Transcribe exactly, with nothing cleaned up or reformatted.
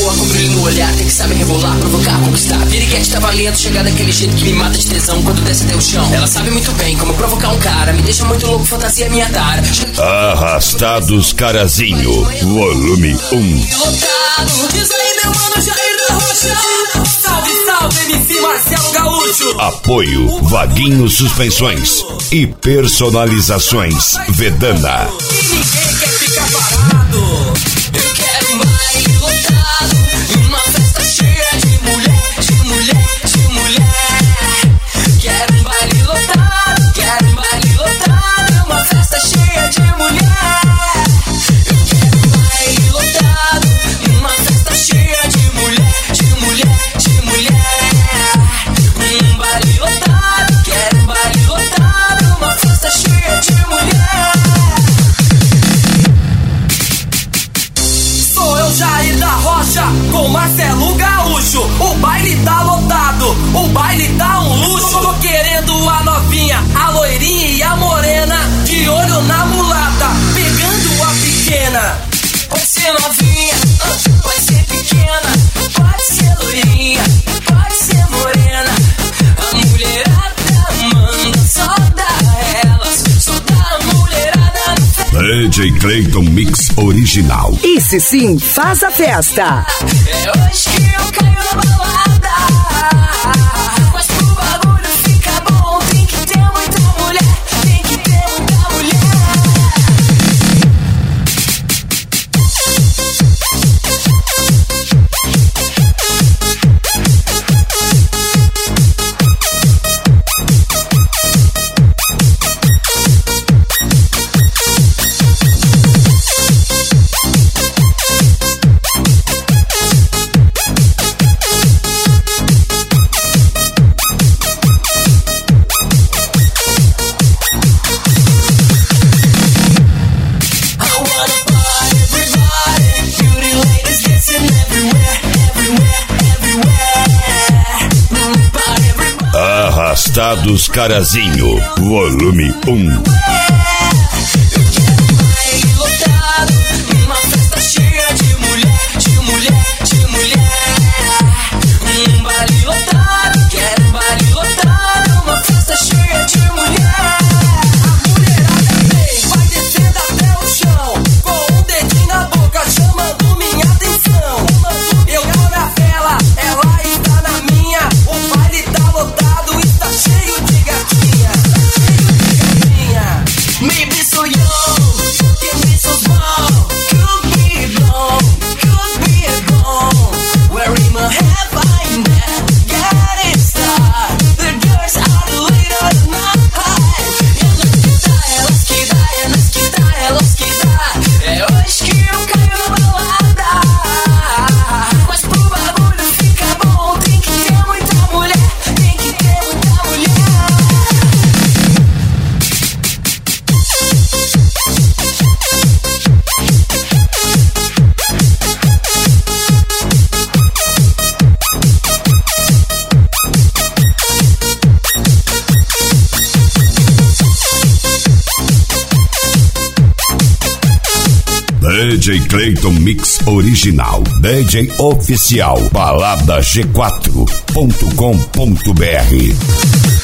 boa com brilho no olhar, tem que saber rebolar, provocar, conquistar. Piriguete tá valendo, chegar daquele jeito que me mata de tesão quando desce até o chão. Ela sabe muito bem como provocar um cara, me deixa muito louco, fantasia minha tara. Arrastados Carazinho, volume um. Diz aí, meu mano Jair da Rocha. Salve, salve, M C Marcelo Gaúcho. Apoio Vaguinho Suspensões e Personalizações Vedana. E ninguém quer ficar parado. Eu quero um baile lotado, uma festa cheia de mulher, de mulher, de mulher. Quero um baile lotado, quero um baile lotado, uma festa cheia de mulher. Eu quero um baile lotado, uma festa cheia de mulher, de mulher, de mulher. Um baile lotado, quero um baile lotado, uma festa cheia de mulher. Sou eu, Jair da Rocha, com Marcelo Gaúcho. O baile tá lotado, o baile tá um luxo. Tô querendo a novinha, a loirinha e a morena, de olho na mulata, pegando a pequena. Pode ser novinha, pode ser pequena, pode ser loirinha, pode ser morena. A mulherada manda, só dá elas, só dá a mulherada no ferro. D J Clayton Mix Original. Esse sim faz a festa. É hoje que eu caio na balada, mas pro bagulho fica bom, tem que ter muita mulher, tem que ter muita mulher. Arrastados Carazinho, volume um. D J Clayton Mix Original, D J Oficial, balada g quatro ponto com ponto b r.